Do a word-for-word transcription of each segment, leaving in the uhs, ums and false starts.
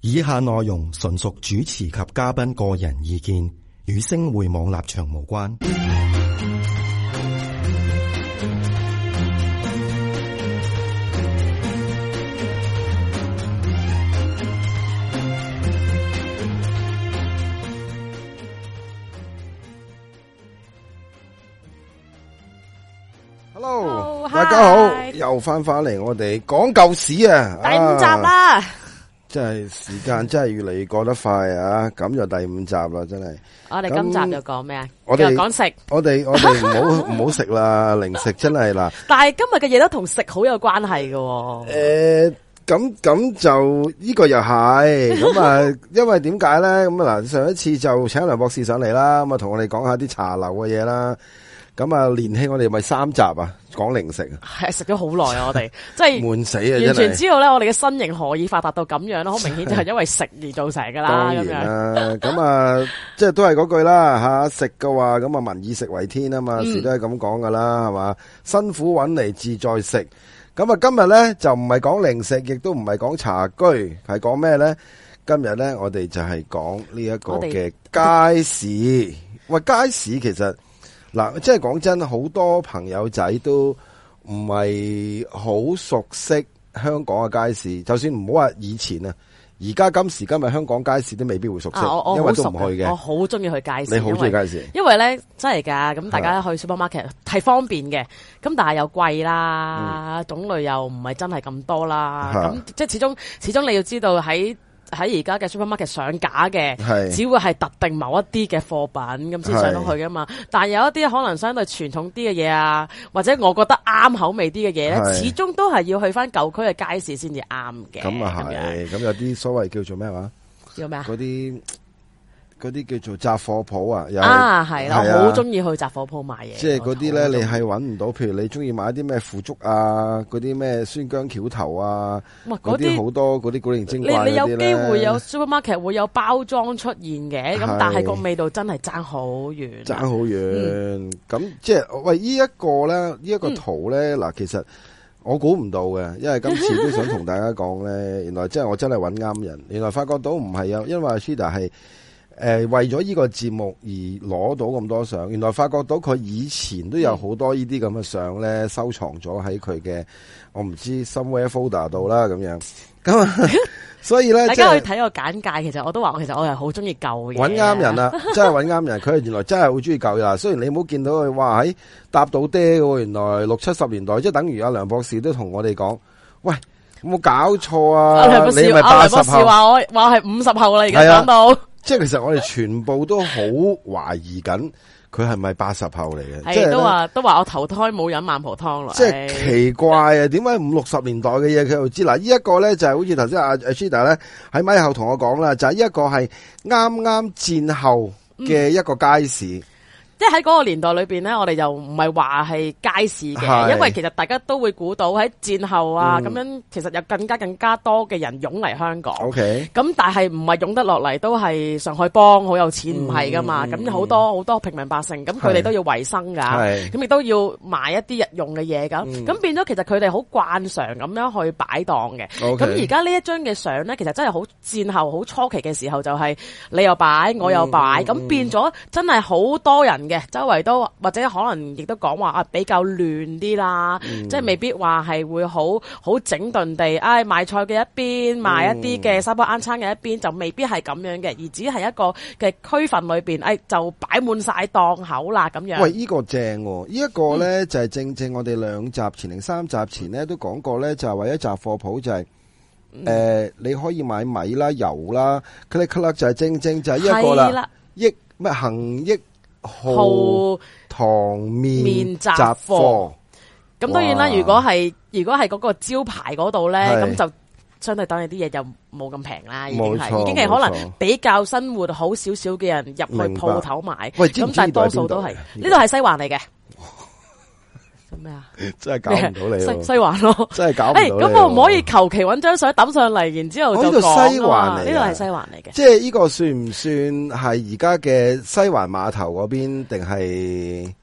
以下內容純屬主持及嘉賓個人意見，與星匯網立場無關。 Hello， 大家好，又翻返嚟我哋講舊史啊， 第五集啦。 真係時間真係越嚟越過得快啊！咁就第五集啦，真係。 我哋今集又講咩啊？ 我哋講食。 我哋我哋唔好唔好食啦，零食真係啦。 但係今日嘅嘢都同食好有關係嘅。 誒，咁咁就呢個又係咁啊，因為點解咧？咁啊嗱，上一次就請梁博士上嚟啦，咁啊同我哋講下啲茶樓嘅嘢啦。咁啊，年輕我哋咪三集啊，講零食啊， 係食咗好耐啊，我哋即係悶死啊， 完全知道咧，我哋嘅身形何以發達到咁樣咯，好明顯就係因為食而造成噶啦。 當然啦，咁啊，即係都係嗰句啦吓，食嘅話咁啊，民以食為天啊嘛，時都係咁講噶啦，係嘛，辛苦揾嚟自在食。咁啊，今日咧就唔係講零食，亦都唔係講茶居，係講咩咧？今日咧我哋就係講呢一個嘅街市。喂，街市其實。嗱，即係講真，好多朋友仔都唔係好熟悉香港嘅街市。就算唔好話以前啊，而家今時今日香港街市都未必會熟悉， 啊、我因為都唔去嘅。 我好中意去街市， 你好中意街市？ 因為咧真係噶，咁大家去 supermarket 係方便嘅，咁但係又貴啦，嗯、種類又唔係真係咁多啦。咁即係始終始終你要知道喺。喺而家嘅 supermarket 上架嘅，只會係特定某一啲嘅貨品咁先上到去噶嘛。但係有一啲可能相對傳統啲嘅嘢啊，或者我覺得啱口味啲嘅嘢咧，始終都係要去翻舊區嘅街市先至啱嘅。 咁啊係，咁有啲所謂叫做咩話？ 叫咩啊？ 嗰啲。嗰啲叫做雜貨鋪啊， 啊係啦，我好中意去雜貨鋪買嘢。 即係嗰啲咧，你係揾唔到，譬如你中意買啲咩腐竹啊，嗰啲咩酸薑橋頭啊，嗰啲好多嗰啲古靈精怪嗰啲咧。你你有機會有 supermarket 會有包裝出現嘅，咁但係個味道真係爭好遠， 爭好遠。咁、嗯、即係喂，呢、這、一個咧，呢、這、一個圖咧，嗱、嗯，其實我估唔到嘅，因為今次都想同大家講咧，原來即係我真係揾啱人，原來發覺到唔係啊，因為 Shida 係。誒、呃，為咗呢個節目而攞到咁多相，原來發覺到佢以前都有好多呢啲咁嘅相咧，收藏咗喺佢嘅，我唔知 somewhere folder 度啦咁樣。咁啊，所以咧， 大家去睇個簡介，其實我都話，其實我係好中意舊嘢。 搵啱人啦，真係搵啱人。佢係原來真係好中意舊嘢。雖然你冇見到佢話喺搭到爹嘅，原來六七十年代，即係等於阿梁博士都同我哋講，喂，有冇搞錯啊？ 梁博士， 你咪八十後， 梁博士話我話係五十後啦，而家講到。 即係其實我哋全部都好懷疑緊佢係咪八十後嚟嘅， 係即係都話都話我投胎冇飲孟婆湯啦。 即係奇怪啊！點解五六十年代嘅嘢佢又知？嗱，呢一個咧就係好似頭先阿阿 Shida 咧喺咪後同我講啦，就係、是、一個係啱啱戰後嘅一個街市。嗯即係喺嗰個年代裏邊咧，我哋又唔係話係街市嘅，因為其實大家都會估到喺戰後啊咁、嗯、樣，其實有更加更加多嘅人湧嚟香港。OK， 咁但係唔係湧得落嚟都係上海幫好有錢，唔係噶嘛。咁好多好多平民百姓，咁佢哋都要維生噶，咁亦都要賣一啲日用嘅嘢咁。咁、嗯、變咗其實佢哋好慣常咁樣去擺檔嘅。咁而家呢一張嘅相咧，其實真係好戰後好初期嘅時候，就係你又擺我又擺，咁、嗯、變咗真係好多人嘅，周圍都或者可能亦都講話啊比較亂啲啦，嗯、即係未必話係會好好整頓地，唉、哎、賣菜嘅一邊，賣一啲嘅沙煲罌罉嘅一邊，就未必係咁樣嘅，而只係一個嘅區份裏邊，唉、哎、就擺滿晒檔口啦咁樣。 喂，呢、這個正喎、哦，呢、這、一個咧、嗯、就係、是、正正我哋兩集前定三集前咧都講過咧，就係為一雜貨鋪就係、是、誒、嗯呃、你可以買米啦、油啦 click click 就係正正就係一個啦，益咩恒益。號堂麵雜貨， 咁當然啦。如果係如果係嗰個招牌嗰度咧，咁就相對等你啲嘢就冇咁平啦。已經係已經係可能比較生活好少少嘅人入去鋪頭買。咁但係多數都係呢度係西環嚟嘅。咩啊？ 真係搞唔到你西西環咯， 真係搞唔到你。 咁我唔可以求其揾張相抌上嚟，然之後就講。呢度西環嚟，呢度係西環嚟嘅。 即係呢個算唔算係而家嘅西環碼頭嗰邊？定係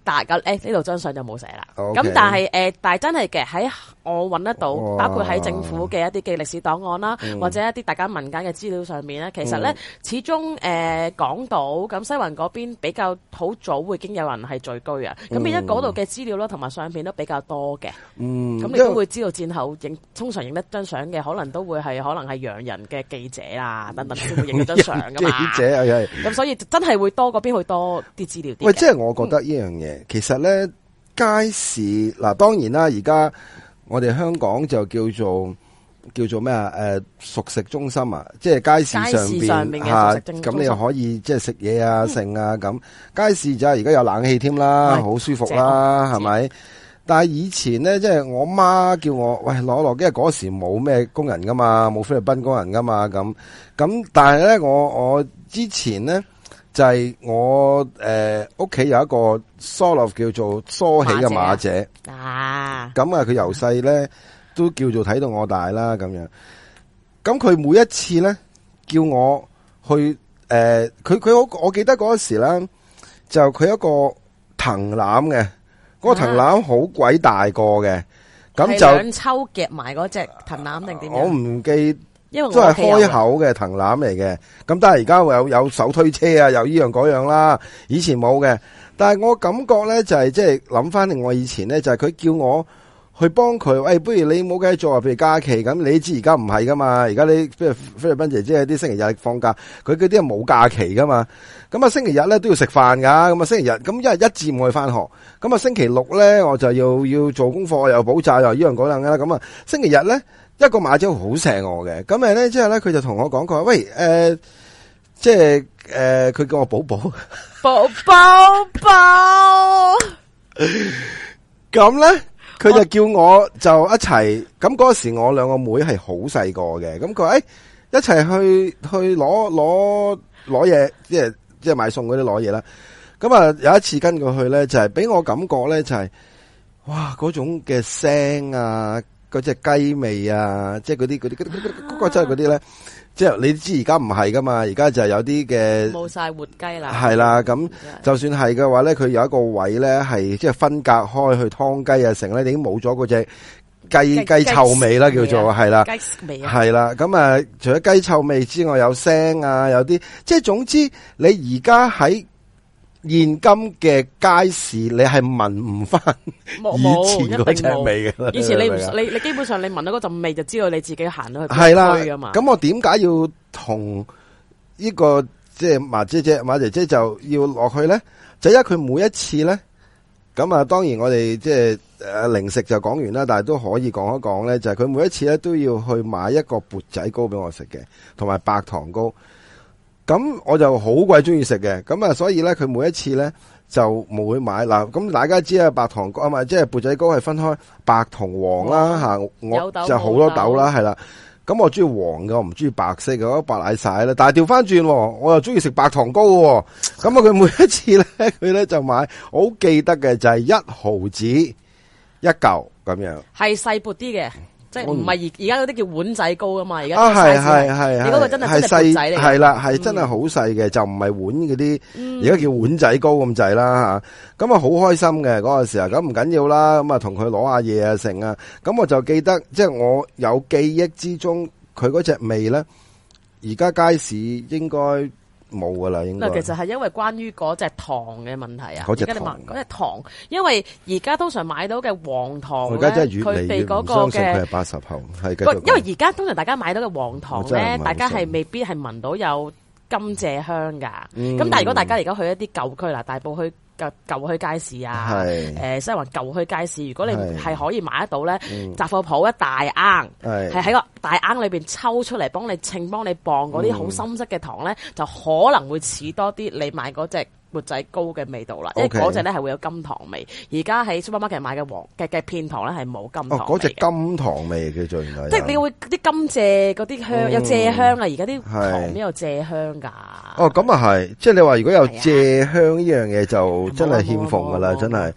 大嘅誒呢度張相就冇寫啦。咁、 okay. 但係誒、呃，但係真係嘅喺我揾得到，包括喺政府嘅一啲嘅歷史檔案啦、嗯，或者一啲大家民間嘅資料上面咧，其實咧、嗯、始終誒港島咁西環嗰邊比較好早會經有人係聚居啊。咁變咗嗰度嘅資料啦，同埋相片都比較多嘅。嗯，咁你都會知道戰後影通常影得張相嘅，可能都會係可能係洋人嘅記者啊等等都會影得張相噶嘛。記者係咁，所以真係會多嗰邊會多啲資料啲。 喂，即係我覺得呢樣嘢、嗯，其實咧街市嗱，當然啦，而家。我哋香港就叫做叫做咩啊？誒，熟食中心啊，即係街市上邊吓，咁你又可以即係食嘢啊、剩啊咁。街市就係而家有冷氣添啦，好舒服啦，係咪？但係以前咧，即係我媽叫我喂攞落，因為嗰時冇咩工人噶嘛，冇菲律賓工人噶嘛，咁咁。但係咧，我我之前咧就係、是、我誒屋企有一個 sort of 叫做梳起嘅馬姐啊，咁啊佢由細咧都叫做睇到我大啦咁樣。咁佢每一次咧叫我去誒，佢佢我我記得嗰時咧就佢一個藤籃嘅，嗰、嗰個藤籃好鬼大個嘅，咁、啊、就兩抽夾埋嗰隻藤籃定點樣？ 我唔記。 因為都係開口嘅藤籃嚟嘅，咁但係而家有有手推車啊，有呢樣嗰樣啦，以前冇嘅。但係我感覺咧就係即係諗翻令我以前咧就係、是、佢叫我去幫佢，喂、哎，不如你冇計做啊，譬如假期咁，你知而家唔係噶嘛，而家你譬如菲律賓姐姐啲星期日放假，佢嗰啲係冇假期噶嘛，咁啊星期日咧都要食飯噶，咁啊星期日咁一日一至五去翻學，咁啊星期六咧我就要要做功課又補習又呢樣嗰樣啦，咁啊星期日咧。一個馬姐好錫我嘅，咁誒咧之後咧佢就同我講過，喂誒、呃，即係誒佢叫我寶寶， 寶寶寶， 咁咧佢就叫我就一齊，咁嗰時我兩個妹係好細個嘅，咁佢話誒一齊去去攞攞攞嘢，即係即係買餸嗰啲攞嘢啦。咁啊有一次跟佢去咧，就係、是、俾我感覺咧就係、是，哇嗰種嘅聲啊！嗰隻雞味啊，即係嗰啲嗰啲嗰啲嗰個真係嗰啲咧，即係你知而家唔係噶嘛，而家就係有啲嘅冇晒活雞啦， 係啦，咁就算係嘅話咧，佢有一個位咧係即係分隔開去劏雞啊，成咧已經冇咗嗰隻雞雞臭味啦，叫做係啦， 雞味係啦，咁啊，除咗雞臭味之外，有聲啊，有啲即係總之，你而家喺現今嘅街市，你係聞唔翻以前嗰隻味嘅。 以前你唔你你基本上你聞到嗰陣味就知道你自己行到去係啦噶嘛。咁我點解要同呢個即係馬姐姐馬姐姐就要落去咧？就因為佢每一次咧，咁啊，當然我哋即係誒零食就講完啦，但係都可以講一講咧，就係佢每一次咧都要去買一個缽仔糕俾我食嘅，同埋白糖糕。咁我就好鬼中意食嘅，咁啊，所以咧佢每一次咧就冇會買嗱。咁大家知啊，白糖糕啊嘛，即係缽仔糕係分開白同黃啦吓，我就好多豆啦，係啦。咁我中意黃嘅，我唔中意白色嘅，我白瀨晒啦。但係調翻轉，我又中意食白糖糕嘅。咁啊，佢每一次咧，佢咧就買，我好記得嘅就係一毫子一嚿咁樣，係細缽啲嘅。即係唔係而而家嗰啲叫碗仔糕噶嘛？而家啊係係係， 你嗰個真係真係缽仔嚟， 係啦係真係好細嘅，就唔係碗嗰啲，而家叫碗仔糕咁滯啦吓。咁啊好開心嘅嗰個時候，咁唔緊要啦。咁啊同佢攞下嘢啊成啊。咁我就記得，即係我有記憶之中，佢嗰隻味咧，而家街市應該冇噶啦，應該。 其實係因為關於嗰隻糖嘅問題啊。 嗰隻糖， 嗰隻糖，因為而家通常買到嘅黃糖咧， 而家真係越嚟越唔相信佢係嘅八十後，係繼續。 因為而家通常大家買到嘅黃糖咧，大家係未必係聞到有甘蔗香噶。咁、嗯、但係如果大家而家去一啲舊區啦，大埔區舊舊區街市啊，誒、呃、西環舊區街市，如果你係可以買得到咧，雜貨鋪一大罌，係喺個大罌裏邊抽出嚟幫你稱、幫你磅嗰啲好深色嘅糖咧、嗯，就可能會似多啲你買嗰隻缽仔糕嘅味道啦，因為嗰隻咧係會有甘糖味。而家喺 supermarket 買嘅黃嘅嘅片糖咧係冇甘糖味。哦，嗰隻甘糖味叫做原來。 即係你會啲甘蔗嗰啲香、嗯，有蔗香啊！而家啲糖都有蔗香噶。哦， 咁啊係，即係你話如果有蔗香呢樣嘢就真係欠奉噶啦，真係。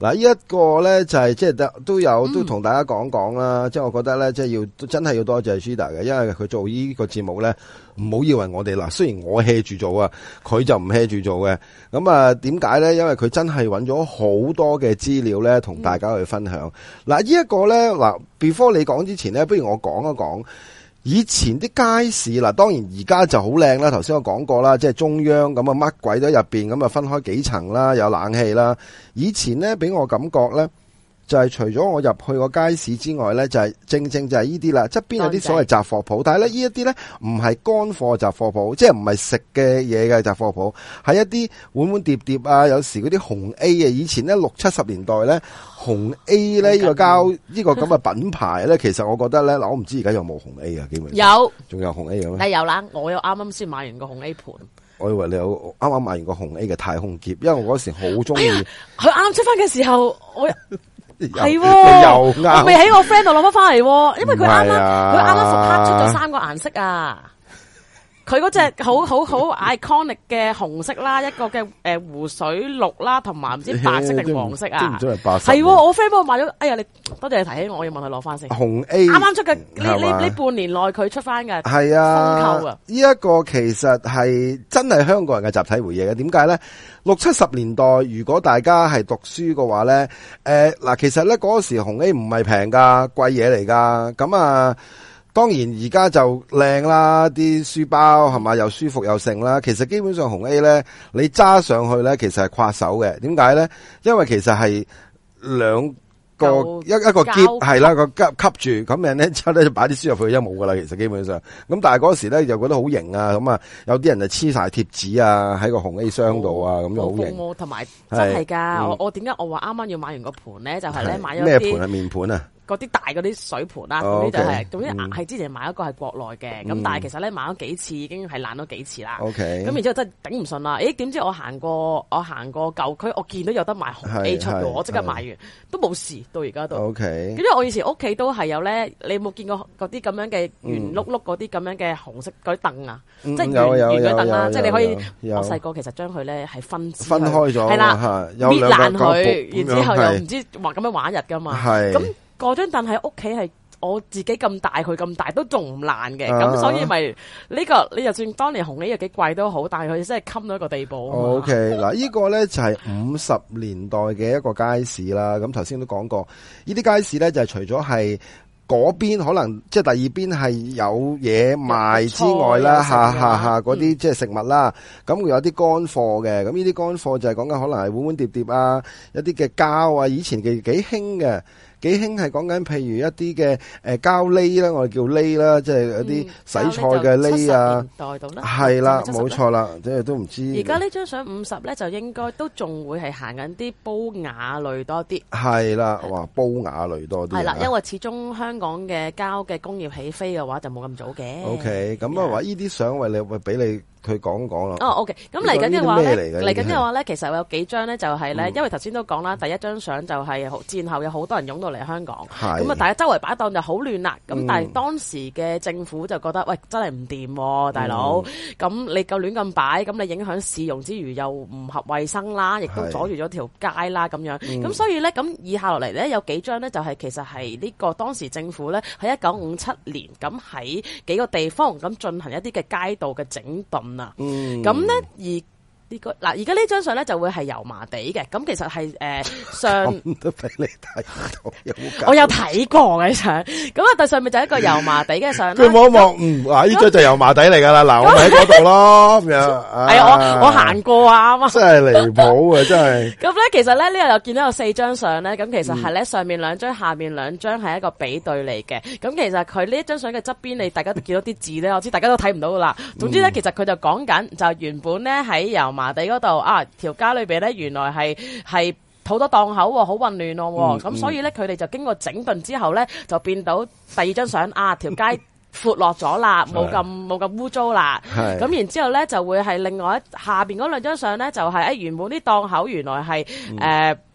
嗱，呢一個咧就係即係都有都同大家講講啦，即係我覺得咧，即係要真係要多謝 Gina 嘅，因為佢做呢個節目咧，唔好以為我哋嗱，雖然我 hea 住做啊，佢就唔 hea 住做嘅。咁啊，點解咧？因為佢真係揾咗好多嘅資料咧，同大家去分享。嗱、嗯，呢一個咧，嗱 ，before 你講之前咧，不如我講一講。以前啲街市嗱，當然而家就好靚啦。頭先我講過啦，即係中央咁啊，乜鬼都入邊咁啊，分開幾層啦，有冷氣啦。以前咧，俾我感覺咧，就係除咗我入去個街市之外咧，就係正正就係呢啲啦。側邊有啲所謂雜貨鋪，但係咧呢一啲咧唔係乾貨雜貨鋪，即係唔係食嘅嘢嘅雜貨鋪，係一啲碗碗碟碟啊，有時嗰啲紅 A 啊。以前咧六七十年代咧。紅 A 咧呢個膠呢個咁嘅品牌咧，其實我覺得咧嗱，我唔知而家有冇紅 A 啊，基本上有， 仲有紅 A 嘅咩？ 但係有啦，我有啱啱先買完個紅 A 盤。 我以為你有啱啱買完個紅 A 嘅太空劫，因為我嗰時好中意。 佢啱出翻嘅時候，我係又我啱， 未喺我 friend 度攞翻翻嚟，因為佢啱啱佢啱啱復刻出咗三個顏色啊。佢嗰隻好好好 iconic 嘅紅色啦，一個嘅誒湖水綠啦，同埋唔知白色定黃色啊？係我 friend 幫我買咗，哎呀，你多謝你提起我，我要問佢攞翻先。 紅 A 啱啱出嘅呢呢呢半年內佢出翻嘅， 係啊， 風購啊！ 呢一個其實係真係香港人嘅集體回憶嘅。點解咧？六七十年代，如果大家係讀書嘅話咧，誒、呃、嗱，其實咧嗰時紅 A 唔係平噶，貴嘢嚟噶，咁啊。當然而家就靚啦，啲書包係咪又舒服又盛啦。其實基本上紅 A 咧，你揸上去咧，其實係跨手嘅。點解咧？因為其實係兩個一一個篋係啦，個吸吸住咁樣咧，之後咧就擺啲書入去，一冇噶啦。其實基本上咁，但係嗰時咧就覺得好型啊。咁啊，有啲人就黐晒貼紙啊，喺個紅 A 箱度啊，咁就好型。 同埋真係噶，我我點解我話啱啱要買完個盤咧？就係咧買咗咩盤啊？面盤啊？ 嗰啲大嗰啲水盤啦，嗰、oh, 啲、okay. 就係、是，總之係之前買一個係國內嘅，咁、嗯、但係其實咧買咗幾次已經係爛咗幾次啦。咁、okay. 然之後真係頂唔順啦，誒點知我行過我行過舊區，我見到有得賣紅 A 出嘅，我即刻買完，都冇事到而家都。Okay. 因為我以前屋企都係有咧，你有冇見過嗰啲咁樣嘅圓碌碌嗰啲咁樣嘅紅色嗰啲凳啊？嗯、即係圓圓嗰凳啦，即係你可以。我細個其實將佢咧係分分開咗， 係啦，搣爛佢，然之後又唔知話咁樣玩日㗎嘛。咁嗰張凳喺屋企係我自己咁大，佢咁大都仲唔爛嘅，咁、啊、所以咪呢、呢個你就算當年紅 A 有幾貴都好，但係佢真係襟到一個地步。O K 嗱，呢個咧就係五十年代嘅一個街市啦。咁頭先都講過，呢啲街市咧就係除咗係嗰邊可能即係第二邊係有嘢賣之外啦，下下下嗰啲即係食物啦，咁、嗯、會有啲乾貨嘅。咁呢啲乾貨就係講緊可能係碗碗碟碟啊，一啲嘅膠啊，以前嘅幾興嘅。幾興係講緊，譬如一啲嘅誒膠喱啦，我哋叫喱啦，即係一啲洗菜嘅喱啊，係啦，冇錯啦，即係都唔知。而家呢張相五十咧，就應該都仲會係行緊啲煲瓦類多啲。係啦，哇，煲瓦類多啲。係啦，因為始終香港嘅膠嘅工業起飛嘅話，就冇咁早嘅。O K，咁啊話呢啲相為你會俾你。佢講講啦。哦 ，OK，咁嚟緊嘅話咧，嚟緊嘅話咧，其實我有幾張咧，就係咧，因為頭先都講啦，第一張相就係戰後有好多人湧到嚟香港，咁啊，大家周圍擺檔就好亂啦。咁、嗯、但係當時嘅政府就覺得，喂，真係唔掂，大佬，咁、嗯、你夠亂咁擺，咁你影響市容之餘又唔合衛生啦，亦都阻住咗條街啦，咁樣。咁、嗯、所以咧，咁以下落嚟咧，有幾張咧，就係其實係呢個當時政府咧喺一九五七年咁喺幾個地方咁進行一啲嘅街道嘅整頓。嗯，咁咧而呢個嗱，而家呢張相咧就會係油麻地嘅，咁其實係誒、呃、上都俾你睇到，有冇？我有睇過嘅相，咁啊，但上面就係一個油麻地嘅相。佢望一望，嗯，嗱，呢張就油麻地嚟噶啦，嗱，我咪喺嗰度咯，咁樣。係啊，我我行過啊，啱啱。真係離譜啊，真係。咁咧，其實咧呢度又見到有四張相咧，咁其實係咧上面兩張，下面兩張係一個比對嚟嘅。咁其實佢呢一張相嘅側邊，你大家都見到啲字咧，我知大家都睇唔到噶啦。總之咧，其實佢就講緊就原本咧喺油麻地嗰度啊，條街裏邊咧原來係係好多檔口，好混亂咯。咁、嗯、所以咧，佢哋就經過整頓之後咧，就變到第二張相啊，條街闊落咗啦，冇咁冇咁污糟啦。咁然之後咧，就會係另外一下邊嗰兩張相咧，就係、是、誒原本啲檔口原來係誒。嗯呃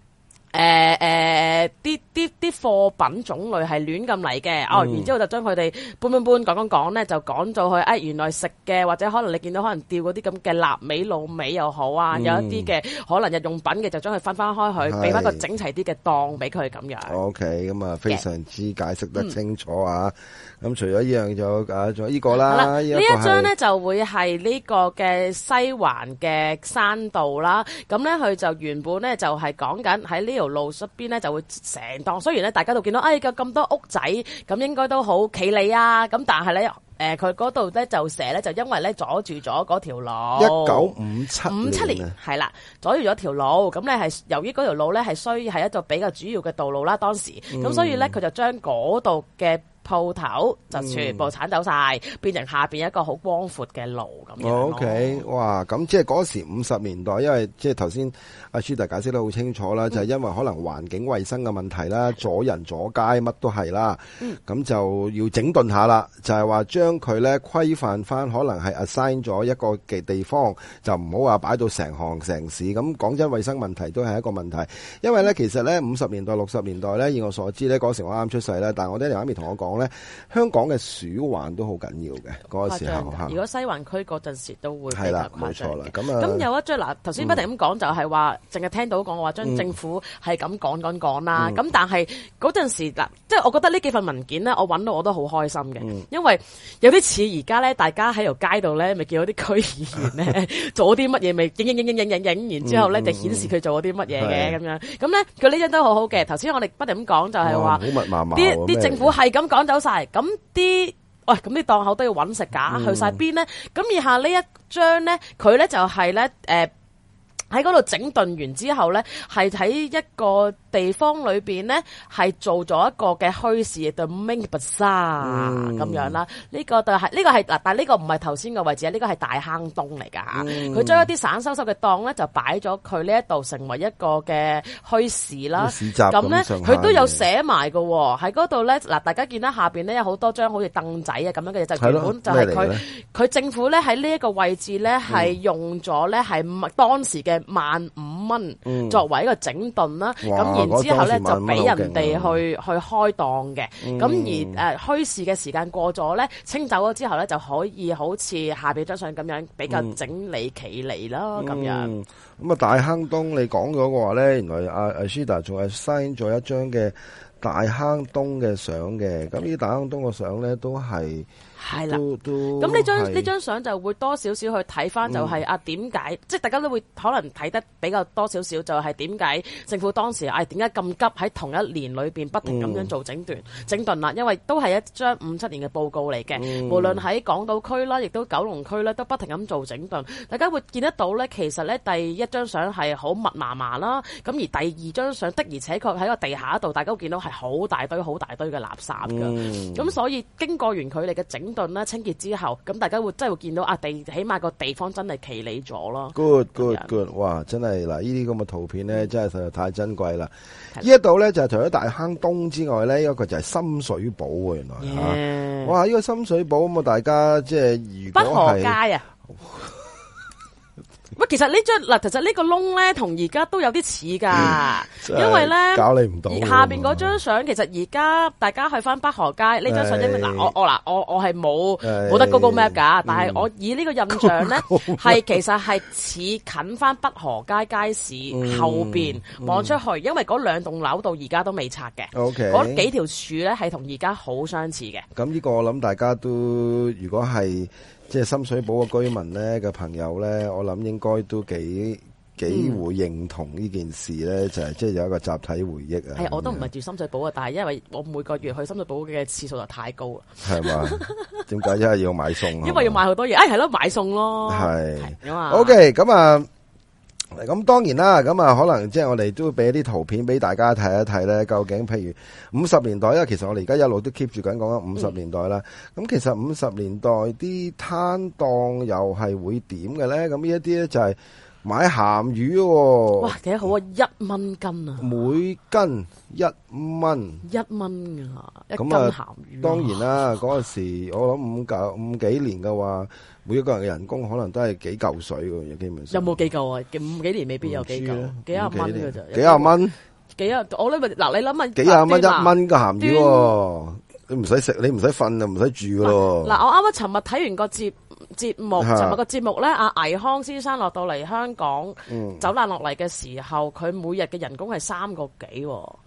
誒誒啲啲啲貨品種類係亂咁嚟嘅，哦，然之後就將佢哋搬搬搬講講講咧，就講咗去，誒、哎、原來食嘅或者可能你見到可能吊嗰啲咁嘅臘味滷味又好啊，嗯、有一啲嘅可能日用品嘅就將佢分翻開去，俾翻個整齊啲嘅檔俾佢咁樣。 OK， 咁啊非常之解釋得清楚啊！咁、嗯、除咗呢樣就啊仲有呢個啦，呢一張咧就會係呢個嘅西環嘅山道啦。咁咧佢就原本咧就係講緊喺呢條路側邊咧就會成檔，雖然咧大家都見到誒有咁多屋仔，咁應該都好企理啊。咁但係咧誒佢嗰度咧就寫咧就因為咧阻住咗嗰條路。 一九五七五七年係啦，阻住咗條路。咁咧係由於嗰條路咧係需係一個比較主要嘅道路啦，當時咁、嗯、所以咧佢就將嗰度嘅鋪頭就全部鏟走晒、嗯，變成下邊一個好光闊嘅路咁樣。 O K， 哇！咁即係嗰時五十年代，因為即係頭先阿舒達解釋得好清楚啦、嗯，就係、是、因為可能環境衛生嘅問題啦，阻人阻街乜都係啦，咁、嗯、就要整頓下啦。就係話將佢咧規範翻，可能係 assign 咗一個嘅地方，就唔好話擺到成行成市。咁講真，衛生問題都係一個問題。因為咧，其實咧五十年代、六十年代咧，以我所知咧，嗰時我啱出世咧，但係我爹哋媽咪同我講。香港嘅鼠患都好緊要嘅嗰、那個時候。 如果西環區嗰陣時都會係啦，冇錯啦。咁啊， 咁有一張嗱，頭先不停咁講就係話，淨、嗯、係聽到講話將政府係咁講講講啦。咁、嗯、但係嗰陣時嗱，即係我覺得呢幾份文件咧，我揾到我都好開心嘅、嗯，因為有啲似而家咧，大家喺條街度咧，咪見到啲區議員咧做啲乜嘢，咪影影影影影影影，然之後咧、嗯、就顯示佢做咗啲乜嘢嘅咁樣。咁咧佢呢張都好好嘅。頭先我哋不停咁講就係話，啲啲政府係咁講走晒，咁啲喂咁啲檔口都要揾食㗎、嗯，去晒邊咧？咁以下呢一張咧，佢咧就係咧誒喺嗰度整頓完之後咧，係喺一個地方裏邊咧，係做咗一個嘅墟市，對 Ming Bazaar 咁樣啦。呢、這個就係、是、呢、這個係嗱，但係呢個唔係頭先嘅位置啊，呢、這個係大坑東嚟㗎嚇。佢、嗯、將一啲散收收嘅檔咧，就擺咗佢呢一度成為一個嘅墟市啦。市集咁咧，佢都有寫埋㗎喎。喺嗰度咧，嗱大家見到下邊咧有好多張好似凳仔啊咁樣嘅嘢，就原本就係佢佢政府咧喺呢一個位置咧係用咗咧係當時嘅萬五蚊作為一個整頓啦。咁然之後咧就俾人哋去去開檔嘅，咁、嗯、而誒墟市嘅時間過咗咧，清走咗之後咧就可以好似下邊張相咁樣比較整理企理啦咁、嗯、樣。咁、 嗯、啊大坑東你講咗嘅話咧，原來阿阿 Shida 仲係 sign 咗一張嘅大坑東嘅相嘅，咁呢大坑東嘅相咧都係。係啦，咁呢張呢張相就會多少少去睇翻，就係、是嗯、啊點解，即係大家都會可能睇得比較多少少，就係點解政府當時啊點解咁急喺同一年裏邊不停咁樣做整頓、嗯、整頓啦？因為都係一張五七年嘅報告嚟嘅、嗯，無論喺港島區啦，亦都九龍區咧，都不停咁做整頓。大家會見得到咧，其實咧第一張相係好密麻麻啦，咁而第二張相的而且確喺個地下度，大家都見到係好大堆好大堆嘅垃圾㗎。咁、嗯、所以經過完佢哋嘅整頓啦，清潔之後，咁大家會真係會見到啊地，起碼個地方真係企理咗咯。 Good good good， 哇！真係嗱，呢啲咁嘅圖片咧，真係實在太珍貴啦。呢一度咧就係除咗大坑東之外咧，一個就係深水埗喎，原來吓、yeah. 啊。哇！呢、這個深水埗咁啊，大家即係如果係北河街啊。喂，其實呢張嗱，其實呢個窿咧，同而家都有啲似噶，因為咧搞你唔到。 下邊嗰張相，其實而家大家去翻北河街呢張相，嗱我我嗱我我係冇冇得 Google Map 噶，但係我以呢個印象咧，係其實係似近翻北河街街市後邊望出去，因為嗰兩棟樓到而家都未拆嘅。OK，嗰幾條柱咧係同而家好相似嘅。 咁呢個我諗大家都如果係。即係深水埗嘅居民咧嘅朋友咧，我諗應該都幾幾會認同呢件事咧、嗯，就係即係有一個集體回憶啊。 係，我都唔係住深水埗啊，但係因為我每個月去深水埗嘅次數就太高啊。係嘛？點解？因為要買餸。 因為要買好多嘢，哎係咯，買餸咯。係。咁啊。 OK，咁啊。咁當然啦，咁啊可能即係我哋都會俾啲圖片俾大家睇一睇咧，究竟譬如五十年代，因為其實我哋而家一路都 keep 住緊講緊五十年代啦。咁、嗯、其實五十年代啲攤檔又係會點嘅咧？咁呢一啲咧就係買鹹魚喎。 哇，幾好啊！一蚊斤啊！ 每斤一蚊。一蚊啊！一斤鹹魚。 當然啦，嗰陣時我諗五九五幾年嘅話。每一個人嘅人工可能都係幾嚿水嘅，基本上。 有冇幾嚿啊？五幾年未必有幾嚿，幾廿蚊嘅咋？ 幾廿蚊？ 幾廿，我咧咪嗱，你諗下幾廿蚊一蚊個鹹魚喎，你唔使食，你唔使瞓啊，唔使住噶咯。 嗱，我啱啱尋日睇完個節節目，尋日個節目咧，阿倪匡先生落到嚟香港，嗯、走難落嚟嘅時候，佢每日嘅人工係三個幾。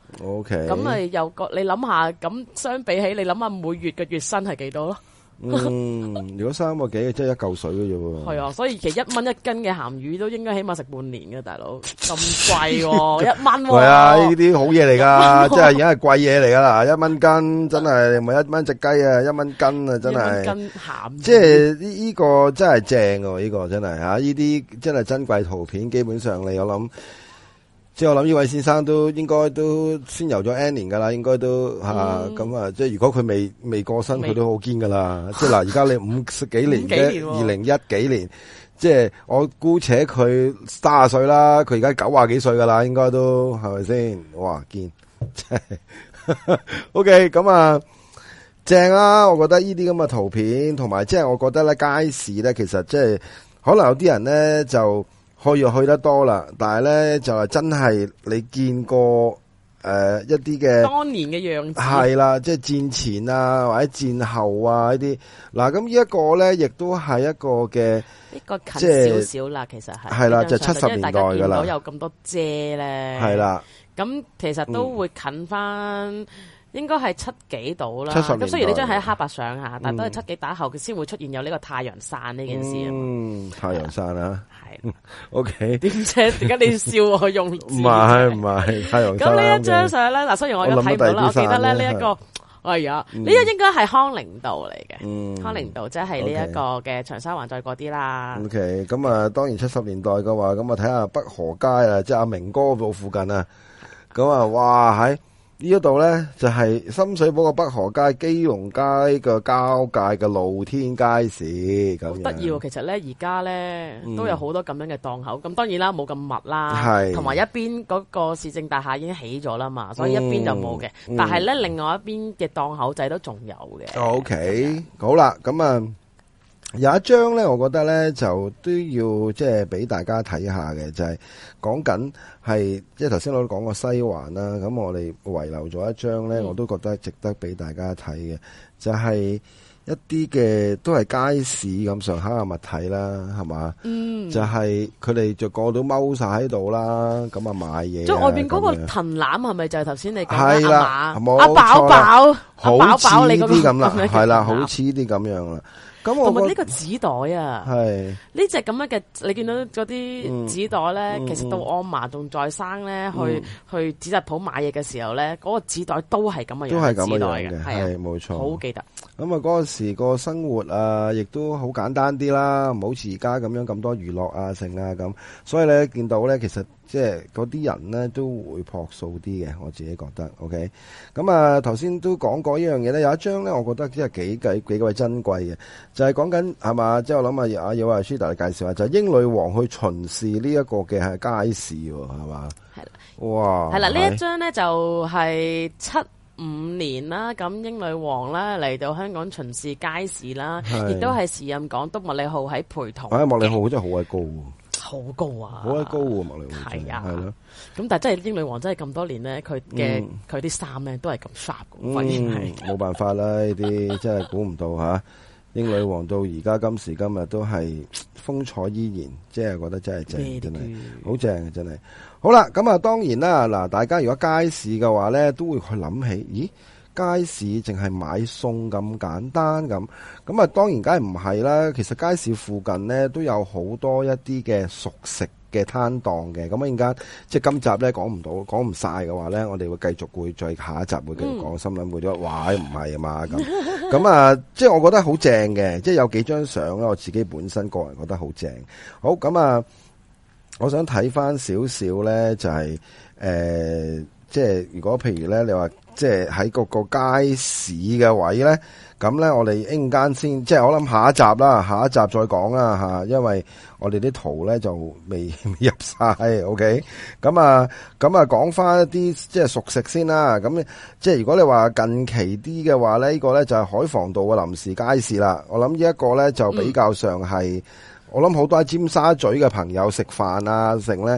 O K， 咁咪有個你諗下，咁相比起你諗下每月嘅月薪係幾多咯？ 嗯，如果三個幾，即係一嚿水嘅啫喎。 係啊，所以其實一蚊一斤嘅鹹魚都應該起碼食半年嘅，大佬咁貴喎，一蚊喎。係啊， 呢啲好嘢嚟噶，即係而家係貴嘢嚟噶啦，一蚊斤真係唔係一蚊隻雞啊，一蚊斤啊，真係。一蚊斤鹹魚。即係呢呢個真係正喎，呢個真係吓，呢啲真係珍貴圖片，基本上你我諗。即係我諗呢位先生都應該都先游咗 N 年噶啦，應該都吓咁啊！即係如果佢未未過身，佢都好堅噶啦。即係嗱，而家你五十幾年嘅二零一幾年，即係我姑且佢卅歲啦，佢而家九廿幾歲噶啦，應該都係咪先？哇，堅！即係 OK，咁啊正啊！我覺得呢啲咁嘅圖片，同埋即係我覺得咧街市咧，其實即係可能有啲人咧就。去又去得多啦，但係咧就係真係你見過誒、呃、一啲嘅當年嘅樣子係啦，即係戰前啊或者戰後啊呢啲嗱，咁呢一個咧亦都係一個嘅呢個近少少啦，其實係係啦，就七十年代噶啦， 有咁多遮咧係啦， 咁其實都會近翻。嗯應該係七幾度啦， 咁雖然呢張喺黑白相下，但都係七幾打後佢先會出現有呢個太陽傘呢件事啊。 嗯，太陽傘啊， 係。 O K。 點啫？點解你笑我用字？ 唔係唔係太陽傘。 咁呢一張相咧，嗱雖然我而家睇唔到啦，我記得咧呢一個，哎呀，呢個應該係康寧道嚟嘅，康寧道即係呢一個嘅長沙灣再嗰啲啦。 O K，咁啊，當然七十年代嘅話，咁啊睇下北河街啊，即係阿明哥嗰附近啊，咁啊，哇喺。呢一度咧就係深水埗嘅北河街、基隆街嘅交界嘅露天街市，咁好得意喎！其實咧而家咧都有好多咁樣嘅檔口，咁、嗯、當然啦冇咁密啦，同埋一邊嗰個市政大廈已經起咗啦嘛，所以一邊就冇嘅。嗯、但係咧另外一邊嘅檔口仔都仲有嘅。 O K，好啦，咁啊。有一張咧，我覺得咧就都要即係俾大家睇下嘅，就係講緊係即係頭先我都講過西環啦，咁我哋遺留咗一張咧，嗯、我都覺得值得俾大家睇嘅，就係、是、一啲嘅都係街市咁上下嘅物體啦，係嘛？嗯，就係佢哋就個都踎晒喺度啦，咁啊買嘢。即係外邊嗰個藤籃係咪就係頭先你講嘅阿馬？阿寶寶， 好似呢啲咁啦，係啦，好似呢啲咁樣啦。咁我同埋呢個紙袋啊， 係呢隻咁樣嘅，你見到嗰啲紙袋咧，嗯、其實到我嫲仲在生咧，嗯、去去紙紮鋪買嘢嘅時候咧，嗰、嗰個紙袋都係咁嘅樣， 都係咁嘅樣嘅，係冇錯， 好記得。 咁啊，嗰陣時個生活啊，亦都好簡單啲啦，唔好似而家咁樣咁多娛樂啊、剩啊咁。所以咧，見到咧，其實即係嗰啲人咧都會樸素啲嘅，我自己覺得。OK，咁啊，頭先都講過呢樣嘢咧，有一張咧，我覺得即係幾幾幾鬼珍貴嘅，就係講緊係嘛，即係我諗啊，阿有阿 Shida 嚟介紹下，就係、是、英女王去巡視呢一個嘅係街市喎，係嘛？係啦，哇，係啦， 呢一張咧就係七五年啦，咁英女王啦嚟到香港巡視街市啦，亦都係時任港督麥理浩喺陪同。 啊，麥理浩真係好鬼高喎， 好高啊， 好鬼高喎，麥理浩。 係啊， 係咯。 咁但係真係英女王真係咁多年咧，佢嘅佢啲衫咧都係咁 sharp 嘅，反而係冇辦法啦，呢啲真係估唔到吓。英女王到而家今時今日都係風采依然，即係覺得真係正，真係好正，真係。好啦，咁啊，當然啦，嗱，大家如果街市嘅話咧，都會去諗起，咦，街市淨係買餸咁簡單咁，咁啊，當然梗係唔係啦。其實街市附近咧都有好多一啲嘅熟食嘅攤檔嘅，咁啊，而家即係今集咧講唔到，講唔晒嘅話咧，我哋會繼續會再下一集會繼續講，嗯、心諗會咗，哇，唔係啊嘛咁，咁啊，即係我覺得好正嘅，即係有幾張相咧，我自己本身個人覺得好正。好，咁啊，我想睇翻少少咧，就係、是、誒、呃，即係如果譬如咧，你話即係喺嗰個街市嘅位咧。咁咧，我哋一陣間先，即係我諗下一集啦，下一集再講啦吓，因為我哋啲圖咧就未入晒 ，OK？咁啊，咁啊，講翻一啲即係熟食先啦。咁即係如果你話近期啲嘅話咧，呢、這個咧就係海防道嘅臨時街市啦。我諗呢一個咧就比較上係，嗯、我諗好多喺尖沙咀嘅朋友食飯啊，食咧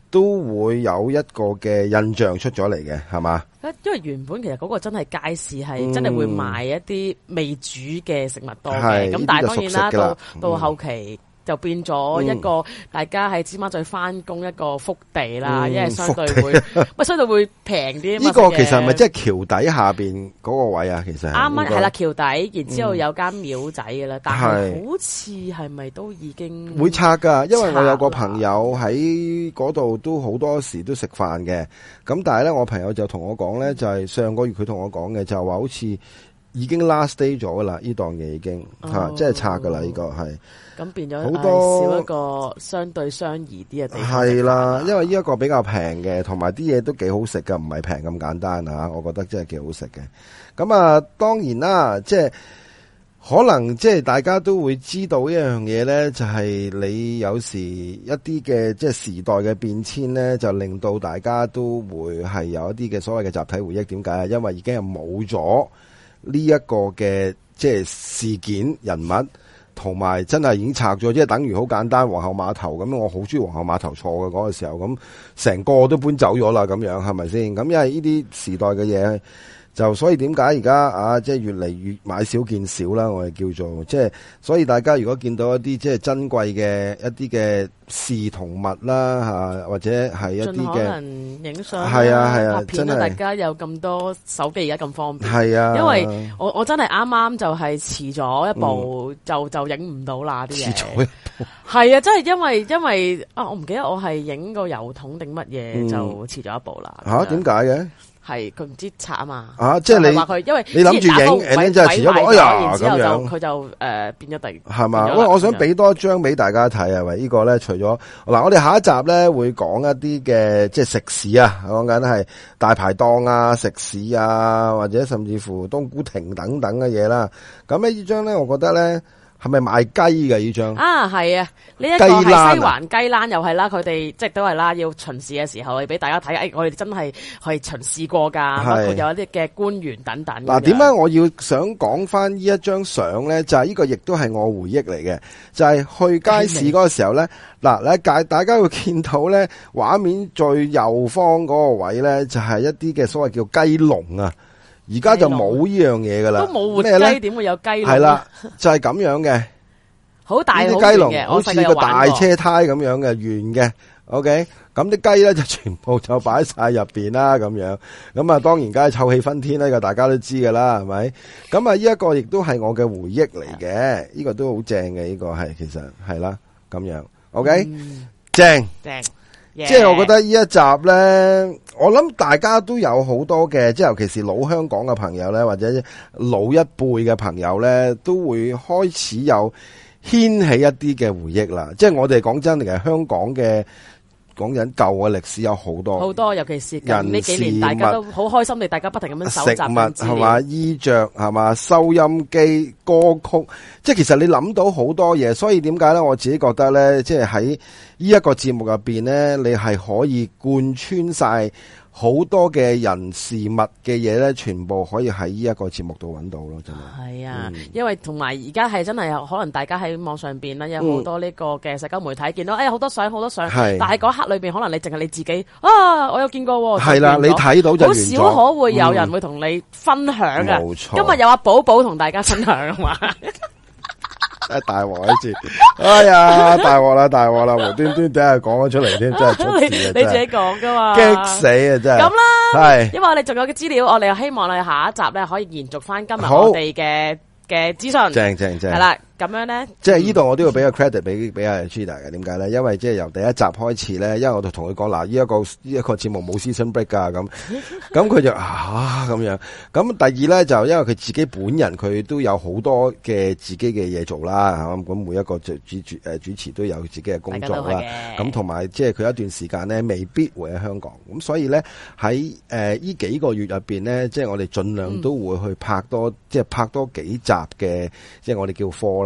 都會有一個嘅印象出咗嚟嘅，係嘛？ 因為原本其實嗰個真係街市係真係會賣一啲未煮嘅食物多嘅，咁、嗯、但係當然啦，到到後期就變咗一個、嗯、大家喺尖沙咀翻工一個福地啦，嗯、因為相對會，喂相對會平啲。 呢個其實係咪即係橋底下邊嗰個位啊？其實啱啱係啦，橋底，然之後有間廟仔嘅啦、嗯，但係好似係咪都已經會拆噶？因為我有個朋友喺嗰度都好多時都食飯嘅，咁但係咧，我朋友就同我講咧，就係、是、上個月佢同我講嘅，就係話好似已經 last day 咗噶啦，呢檔嘢已經吓、哦，即係拆噶啦，呢、這個係。咁變咗好多少一個相對相宜啲嘅地方。 係啦，因為呢一個比較平嘅，同埋啲嘢都幾好食噶，唔係平咁簡單啊！我覺得真係幾好食嘅。咁啊，當然啦，即係可能即係大家都會知道一樣嘢咧，就係、是、你有時一啲嘅即係時代嘅變遷咧，就令到大家都會係有一啲嘅所謂嘅集體回憶。點解啊？因為已經係冇咗呢一個嘅即係事件人物。同埋真係已經拆咗，即係等於好簡單皇后碼頭咁，我好中意皇后碼頭坐嘅嗰個時候，咁成個都搬走咗啦，咁樣係咪先？咁因為呢啲時代嘅嘢，就所以點解而家啊，即係越嚟越買少見少啦，我哋叫做即係，所以大家如果見到一啲即係珍貴嘅一啲嘅事同物啦吓，或者係一啲嘅，盡可能影相， 係啊係啊， 真係大家有咁多手機而家咁方便， 係啊， 因為我我真係啱啱就係遲咗一步，嗯、就就影唔到啦啲嘢，遲咗一步，係啊，真係因為因為啊，我唔記得我係影個油桶定乜嘢就遲咗一步啦。吓，點解嘅？係佢唔知拆啊嘛，啊即係你話佢，因為你諗住影，誒真係遲咗步，哎呀咁樣，佢就誒、呃、變咗第係嘛？喂，我想俾多一張俾大家睇啊！喂，呢個咧除咗嗱，我哋下一集咧會講一啲嘅即係食肆啊，講緊係大排檔啊、食肆啊，或者甚至乎冬菇亭等等嘅嘢啦。咁呢呢張咧，我覺得咧。係咪賣雞嘅呢張？啊，係啊，呢一個係西環雞欄，又係啦，佢哋即係都係啦，要巡視嘅時候，俾大家睇，誒，我哋真係係巡視過噶，包括有一啲嘅官員等等。嗱，點解我要想講翻呢一張相咧？就係呢個亦都係我回憶嚟嘅，就係去街市嗰個時候咧，嗱，咧大大家會見到咧，畫面最右方嗰個位咧，就係一啲嘅所謂叫雞籠啊。而家就冇呢樣嘢噶啦，都冇活雞，點會有雞籠？係啦，就係、是、咁樣嘅，好大啲雞籠，好似個大車胎咁樣嘅圓嘅。OK，咁啲雞咧就全部就擺晒入邊啦，咁樣。咁啊，當然梗係臭氣熏天呢個大家都知噶啦，係咪？咁啊，呢一個亦都係我嘅回憶嚟嘅，呢、這個都好正嘅，呢、這個係其實係啦，咁樣。OK，、嗯、正正。Yeah. 即係我覺得呢一集咧，我諗大家都有好多嘅，即係尤其是老香港嘅朋友咧，或者老一輩嘅朋友咧，都會開始有掀起一啲嘅回憶啦。即係我哋講真，其實香港嘅講緊舊嘅歷史有好多好多，尤其是近呢幾年，大家都好開心地，大家不停咁樣搜集食物係嘛，衣着係嘛，收音機、歌曲，即係其實你諗到好多嘢。所以點解咧？我自己覺得咧，即係喺呢一個節目入邊咧，你係可以貫穿晒好多嘅人事物嘅嘢咧，全部可以喺呢一個節目度揾到咯，真係。係啊，嗯、因為同埋而家係真係可能大家喺網上邊咧，有好多呢個嘅社交媒體，見到誒好多相好多相，但係嗰刻裏邊可能你淨係你自己啊，我有見過。係啦，你睇到就好少可會有人會同你分享嘅。冇、嗯、錯。今日有阿寶寶同大家分享啊嘛。誒，大鑊呢次，哎呀，大鑊啦，大鑊啦，無端端等下講咗出嚟添，真係出事啊！你你自己講噶嘛，激死啊！真係咁啦，係，因為我哋仲有嘅資料，我哋又希望你下一集咧可以延續翻今日我哋嘅嘅資訊，正正正，係啦。咁樣咧，即係呢度我都要俾個 credit 俾俾阿 Chida 嘅。點解咧？因為即係由第一集開始咧，因為我就同佢講嗱，呢一個呢一個節目冇 season break 噶咁，咁佢就啊咁樣。咁第二咧就因為佢自己本人佢都有好多嘅自己嘅嘢做啦，咁每一個主主誒主持都有自己嘅工作啦。咁同埋即係佢一段時間咧未必會喺香港，咁所以咧喺誒呢幾個月入邊咧，即係我哋盡量都會去拍多，即係拍多幾集嘅，即係我哋叫課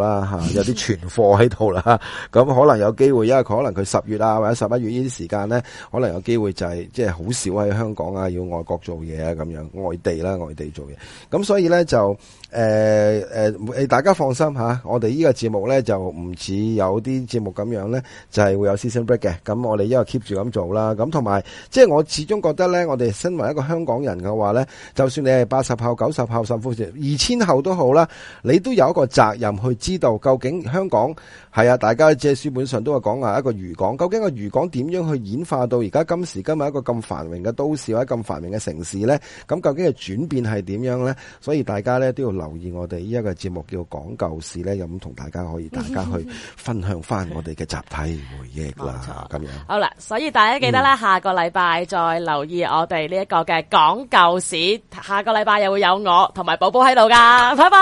啦吓，有啲存貨喺度啦，咁可能有機會，因為可能佢十月啊或者十一月呢啲時間咧，可能有機會就係即係好少喺香港啊，要外國做嘢啊咁樣，外地啦外地做嘢，咁所以咧就誒誒誒大家放心吓，我哋呢個節目咧就唔似有啲節目咁樣咧，就係會有 season break 嘅，咁我哋因為 keep 住咁做啦，咁同埋即係我始終覺得咧，我哋身為一個香港人嘅話咧，就算你係八十後、九十後，甚至乎二千後都好啦，你都有一個責任去知道究竟香港係啊，大家即係書本上都係講啊一個漁港，究竟個漁港點樣去演化到而家今時今日一個咁繁榮嘅都市或者咁繁榮嘅城市咧？咁究竟嘅轉變係點樣咧？所以大家咧都要留意我哋呢一個節目叫講舊事咧，咁同大家可以大家去分享翻我哋嘅集體回憶啦，咁樣。 好啦，所以大家記得咧，下個禮拜再留意我哋呢一個嘅講舊事，下個禮拜又會有我同埋寶寶喺度噶，拜拜。